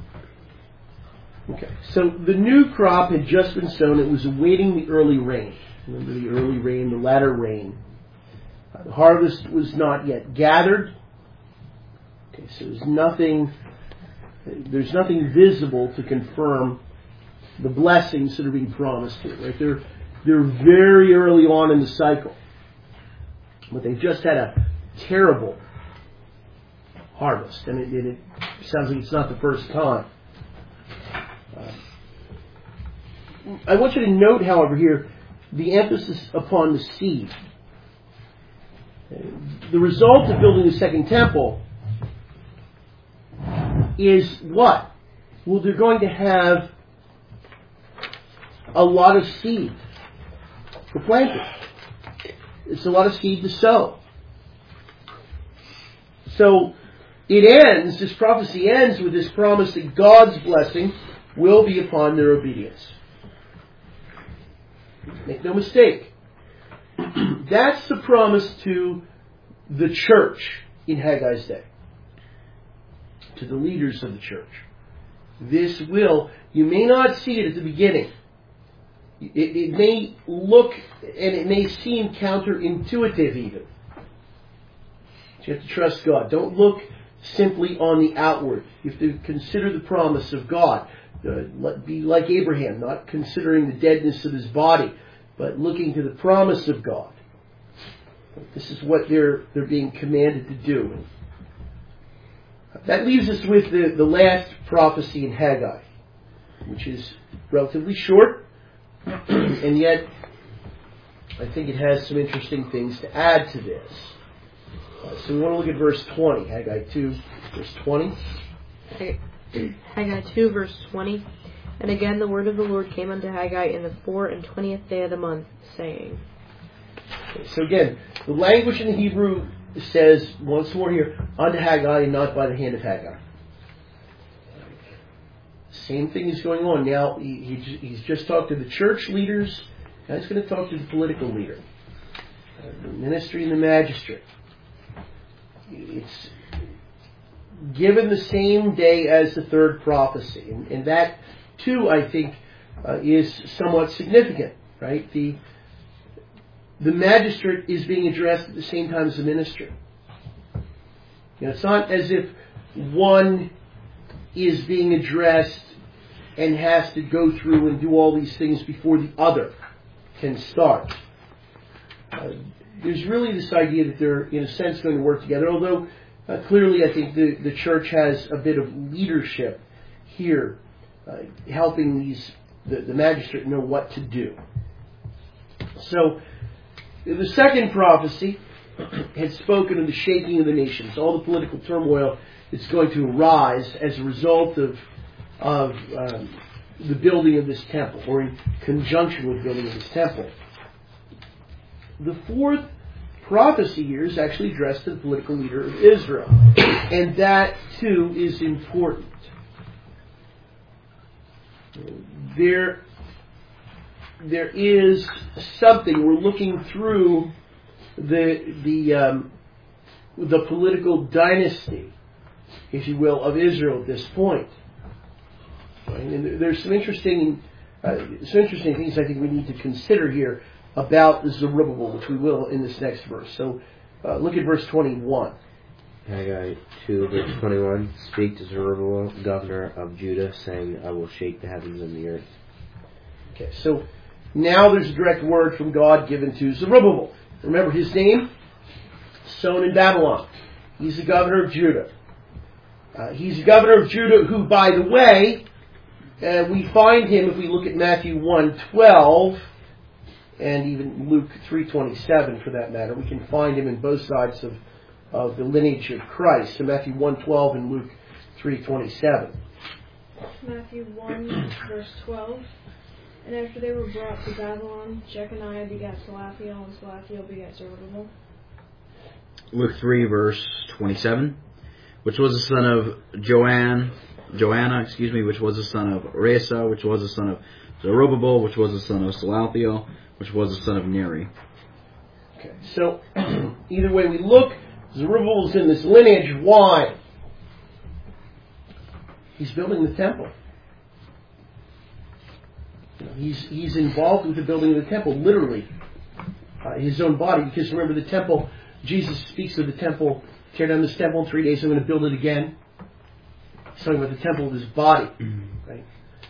A: Okay, so the new crop had just been sown. It was awaiting the early rain. Remember the early rain, the latter rain. The harvest was not yet gathered. Okay, so there's nothing visible to confirm the blessings that are being promised here. Right? They're very early on in the cycle, but they've just had a terrible harvest, and it sounds like it's not the first time. I want you to note, however, here the emphasis upon the seed. The result of building the second temple is what? Well, they're going to have a lot of seed for planting. it's a lot of seed to sow. So this prophecy ends with this promise that God's blessing will be upon their obedience. Make no mistake. That's the promise to the church in Haggai's day. To the leaders of the church. This will, you may not see it at the beginning. It may look and it may seem counterintuitive even. You have to trust God. Don't look simply on the outward. You have to consider the promise of God. Be like Abraham, not considering the deadness of his body, but looking to the promise of God. This is what they're being commanded to do. That leaves us with the last prophecy in Haggai, which is relatively short, and yet I think it has some interesting things to add to this. So we want to look at verse 20, Haggai 2, verse 20.
H: Haggai 2, verse 20. And again the word of the Lord came unto Haggai in the 24th day of the month, saying.
A: Okay, so again, the language in the Hebrew says, once more here, unto Haggai and not by the hand of Haggai. Same thing is going on. Now, he's just talked to the church leaders. Now he's going to talk to the political leader. The ministry and the magistrate. It's given the same day as the third prophecy. And that, too, I think, is somewhat significant, right? The magistrate is being addressed at the same time as the ministry. It's not as if one is being addressed and has to go through and do all these things before the other can start. There's really this idea that they're, in a sense, going to work together, although clearly I think the church has a bit of leadership here, helping the magistrate know what to do. So, the second prophecy had spoken of the shaking of the nations, all the political turmoil that's going to arise as a result of the building of this temple, or in conjunction with the building of this temple. The fourth prophecy here is actually addressed to the political leader of Israel, and that too is important. There is something. We're looking through the political dynasty, if you will, of Israel at this point. And there's some interesting things I think we need to consider here about Zerubbabel, which we will in this next verse. So look at verse 21.
I: Haggai 2, verse 21. Speak to Zerubbabel, governor of Judah, saying, I will shake the heavens and the earth.
A: Okay, so now there's a direct word from God given to Zerubbabel. Remember his name? Sown in Babylon. He's the governor of Judah. He's the governor of Judah who, by the way, we find him if we look at Matthew 1:12 and even Luke 3:27 for that matter. We can find him in both sides of the lineage of Christ. So Matthew 1:12 and Luke 3:27.
B: Matthew 1, verse 12. And after they were brought to Babylon, Jeconiah begat Salathiel, and Salathiel begat Zerubbabel.
C: Luke 3, verse 27, which was the son of Joanna, which was the son of Resa, which was the son of Zerubbabel, which was the son of Salathiel, which was the son of Neri.
A: Okay, so either way we look, Zerubbabel's in this lineage. Why? He's building the temple. He's involved with the building of the temple, literally. His own body, because remember the temple, Jesus speaks of the temple, tear down this temple in 3 days, I'm going to build it again. He's talking about the temple of his body. Right?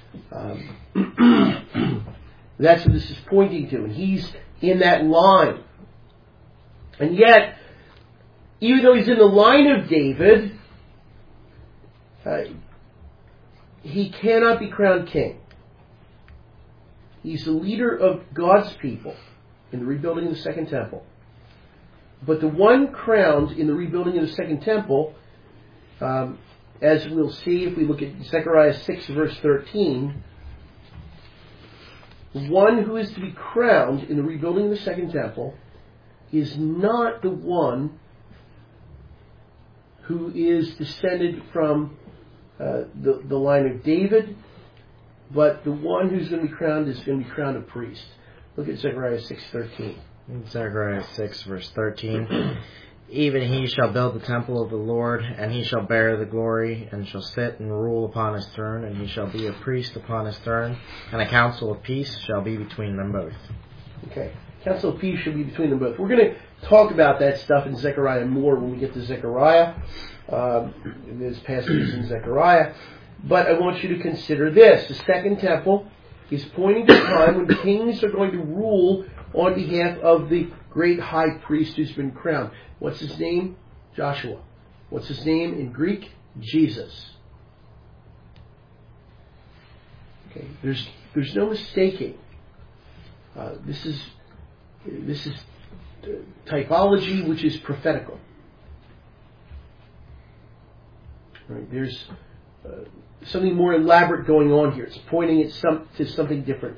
A: That's what this is pointing to, and he's in that line. And yet, even though he's in the line of David, he cannot be crowned king. He's the leader of God's people in the rebuilding of the second temple. But the one crowned in the rebuilding of the second temple, as we'll see if we look at Zechariah 6 verse 13, one who is to be crowned in the rebuilding of the second temple is not the one who is descended from the line of David, but the one who's going to be crowned is going to be crowned a priest. Look at Zechariah 6:13.
J: Zechariah 6, verse 13. Even he shall build the temple of the Lord, and he shall bear the glory, and shall sit and rule upon his throne, and he shall be a priest upon his throne, and a council of peace shall be between them both.
A: Okay, council of peace shall be between them both. We're going to talk about that stuff in Zechariah more when we get to Zechariah. There's passages in Zechariah. But I want you to consider this. The second temple is pointing to a time when kings are going to rule on behalf of the great high priest who's been crowned. What's his name? Joshua. What's his name in Greek? Jesus. Okay, there's no mistaking. This is typology which is prophetical. Right? There's something more elaborate going on here. It's pointing to something different.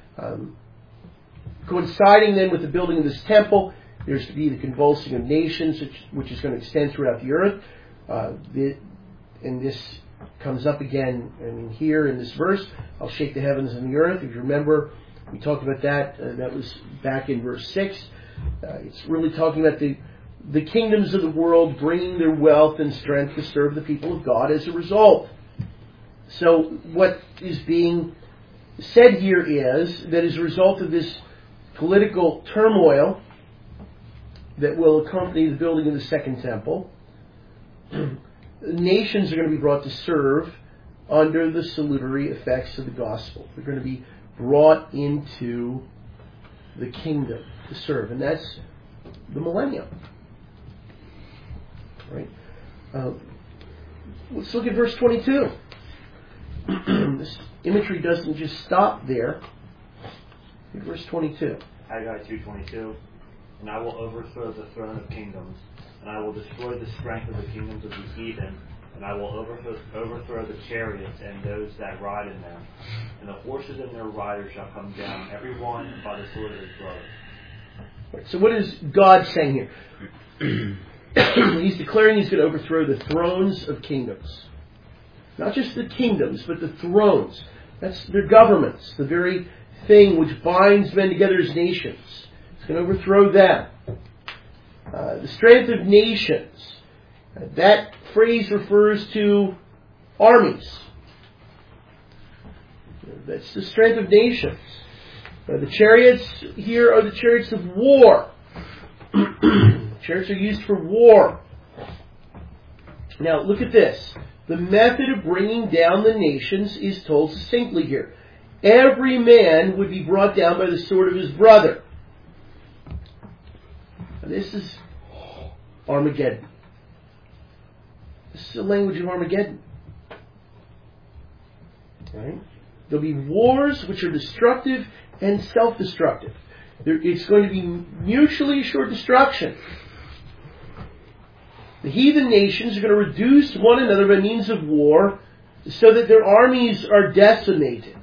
A: Coinciding then with the building of this temple, there's to be the convulsing of nations, which is going to extend throughout the earth. And this comes up again here in this verse. I'll shake the heavens and the earth. If you remember, we talked about that. That was back in verse 6. It's really talking about the kingdoms of the world bringing their wealth and strength to serve the people of God as a result. So what is being said here is that as a result of this political turmoil that will accompany the building of the second temple, nations are going to be brought to serve under the salutary effects of the gospel. They're going to be brought into the kingdom to serve, and that's the millennium. Right? Let's look at verse 22. This imagery doesn't just stop there. Look at verse 22.
E: Haggai 2:22. And I will overthrow the throne of kingdoms, and I will destroy the strength of the kingdoms of the heathen, and I will overthrow the chariots and those that ride in them, and the horses and their riders shall come down, every one by the sword of his brother.
A: So what is God saying here? He's declaring he's going to overthrow the thrones of kingdoms. Not just the kingdoms, but the thrones. That's their governments, the very thing which binds men together as nations. He's going to overthrow them. The strength of nations. That phrase refers to armies. That's the strength of nations. The chariots here are the chariots of war. Chariots are used for war. Now look at this. The method of bringing down the nations is told succinctly here. Every man would be brought down by the sword of his brother. Now, this is Armageddon. This is the language of Armageddon. Right? There'll be wars which are destructive and self-destructive. It's going to be mutually assured destruction. The heathen nations are going to reduce one another by means of war so that their armies are decimated.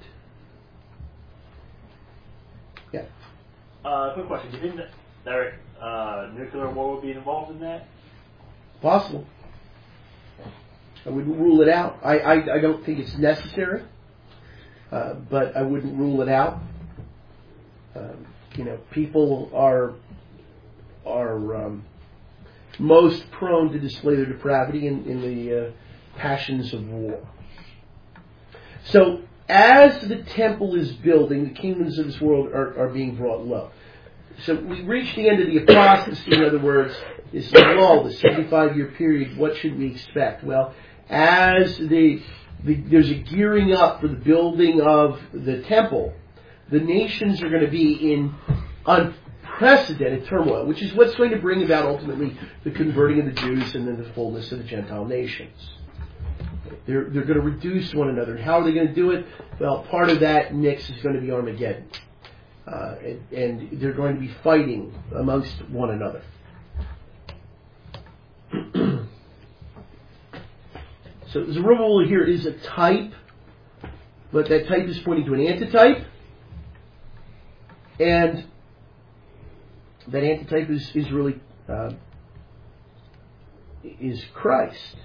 A: Yeah.
E: Quick question. Do you think that nuclear war would be involved in that?
A: Possible. I wouldn't rule it out. I don't think it's necessary, but I wouldn't rule it out. People are most prone to display their depravity in the passions of war. So, as the temple is building, the kingdoms of this world are being brought low. So, we reach the end of the apostasy, in other words, this lull, the 75-year period. What should we expect? Well, as there's a gearing up for the building of the temple, the nations are going to be in unprecedented turmoil, which is what's going to bring about ultimately the converting of the Jews and then the fullness of the Gentile nations. They're going to reduce one another. How are they going to do it? Well, part of that mix is going to be Armageddon. And they're going to be fighting amongst one another. So Zerubbabel here is a type, but that type is pointing to an antitype. And that antitype is really is Christ.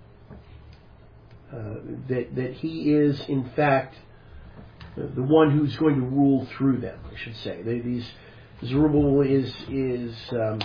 A: That he is, in fact, the one who's going to rule through them, I should say. Zerubbabel is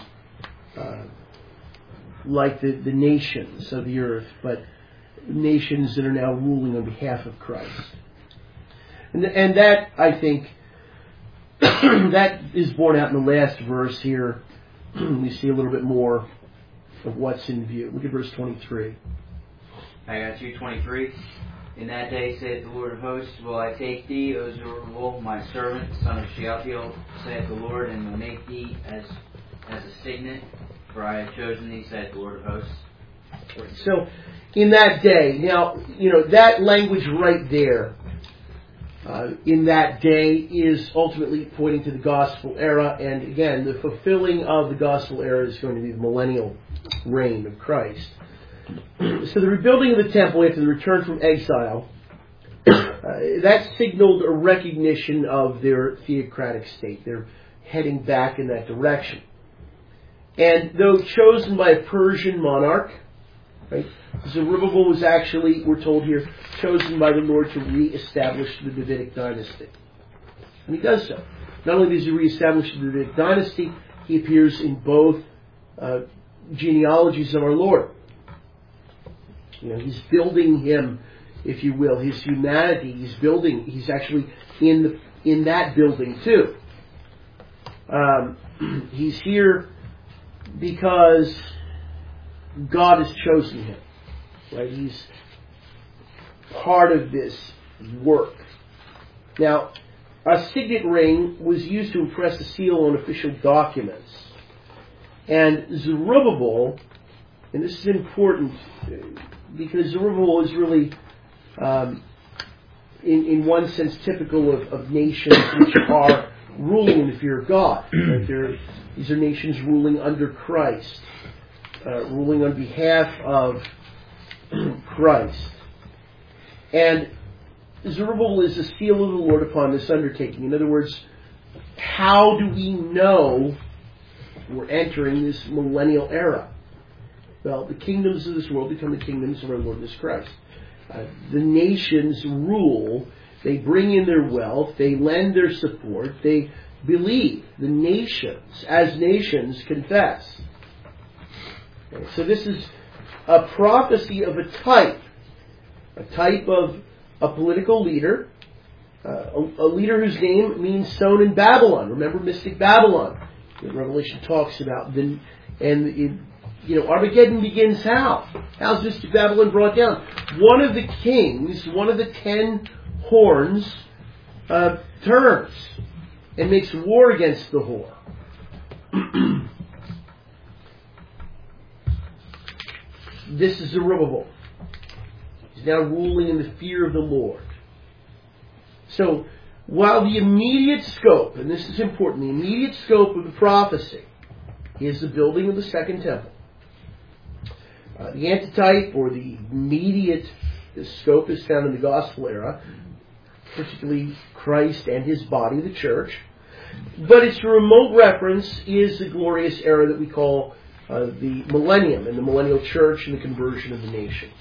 A: like the nations of the earth, but nations that are now ruling on behalf of Christ. And that, I think, that is borne out in the last verse here. We see a little bit more of what's in view. Look at verse 23.
F: Haggai 2:23. In that day, saith the Lord of hosts, will I take thee, O Zerubbabel, my servant, son of Shealtiel, saith the Lord, and will make thee as a signet, for I have chosen thee, saith the Lord of hosts.
A: So, in that day, now, that language right there, in that day, is ultimately pointing to the gospel era, and again, the fulfilling of the gospel era is going to be the millennial reign of Christ. So the rebuilding of the temple after the return from exile, that signaled a recognition of their theocratic state. They're heading back in that direction. And though chosen by a Persian monarch, right, Zerubbabel was actually, we're told here, chosen by the Lord to re-establish the Davidic dynasty. And he does so. Not only does he re-establish the Davidic dynasty, he appears in both genealogies of our Lord. He's building him, if you will, his humanity. He's actually in that building too. He's here because God has chosen him. Right? He's part of this work. Now, a signet ring was used to impress a seal on official documents. And Zerubbabel, and this is important because Zerubbabel is really, in one sense, typical of nations which are ruling in the fear of God. Right? These are nations ruling under Christ, ruling on behalf of Christ. And Zerubbabel is a seal of the Lord upon this undertaking. In other words, how do we know we're entering this millennial era? Well, the kingdoms of this world become the kingdoms of our Lord Jesus Christ. The nations rule. They bring in their wealth. They lend their support. They believe. The nations, as nations, confess. Okay, so this is a prophecy of a type of a political leader, a leader whose name means sown in Babylon. Remember mystic Babylon that Revelation talks about. Armageddon begins how? How's mystic Babylon brought down? One of the kings, one of the 10 horns, turns and makes war against the whore. This is Zerubbabel. He's now ruling in the fear of the Lord. So, while the immediate scope, and this is important, the immediate scope of the prophecy is the building of the second temple. The antitype, or the immediate scope, is found in the gospel era, particularly Christ and his body, the church. But its remote reference is the glorious era that we call the millennium, and the millennial church and the conversion of the nations.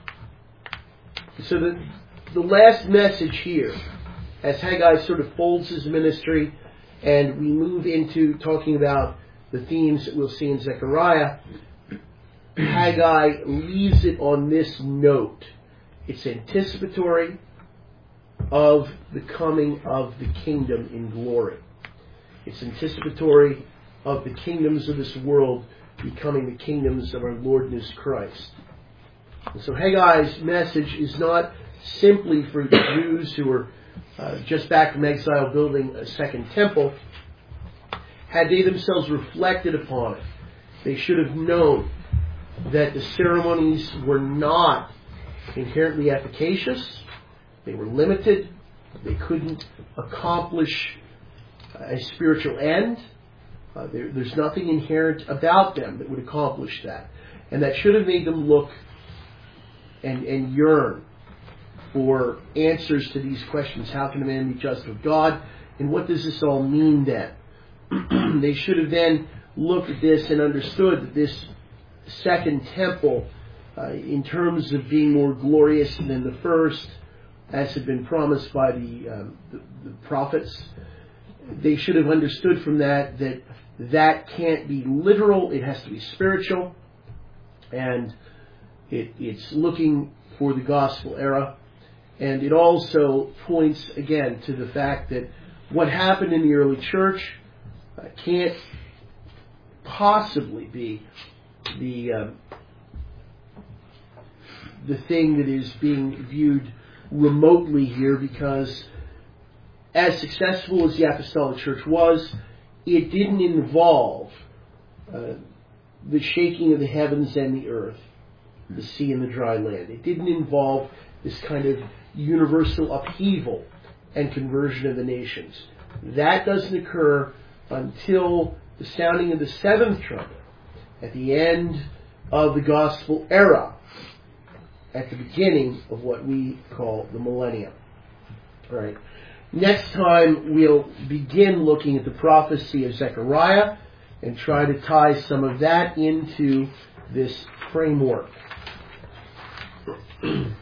A: So the last message here, as Haggai sort of folds his ministry, and we move into talking about the themes that we'll see in Zechariah, Haggai leaves it on this note. It's anticipatory of the coming of the kingdom in glory. It's anticipatory of the kingdoms of this world becoming the kingdoms of our Lord Jesus Christ. And so Haggai's message is not simply for the Jews who were just back from exile building a second temple. Had they themselves reflected upon it, they should have known that the ceremonies were not inherently efficacious. They were limited. They couldn't accomplish a spiritual end. There's nothing inherent about them that would accomplish that. And that should have made them look and yearn for answers to these questions. How can a man be just with God? And what does this all mean then? they should have then looked at this and understood that this second temple, in terms of being more glorious than the first, as had been promised by the prophets, they should have understood from that can't be literal, it has to be spiritual, and it's looking for the gospel era. And it also points again to the fact that what happened in the early church can't possibly be the thing that is being viewed remotely here, because as successful as the apostolic church was, it didn't involve the shaking of the heavens and the earth, the sea and the dry land. It didn't involve this kind of universal upheaval and conversion of the nations. That doesn't occur until the sounding of the seventh trumpet at the end of the gospel era, at the beginning of what we call the millennium. All right. Next time we'll begin looking at the prophecy of Zechariah and try to tie some of that into this framework.